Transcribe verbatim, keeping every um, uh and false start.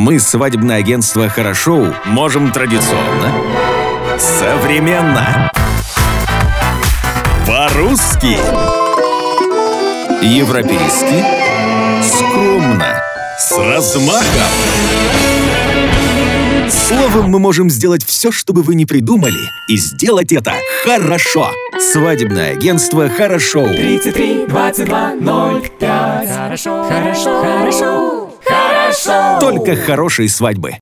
Мы, свадебное агентство «Хорошо», можем традиционно, современно, по-русски, европейски, скромно, с размахом. Словом, мы можем сделать все, что бы вы ни придумали, и сделать это хорошо. Свадебное агентство «Хорошо». тридцать три двадцать два ноль пять. Хорошо, хорошо, хорошо, хорошо. Только хорошие свадьбы.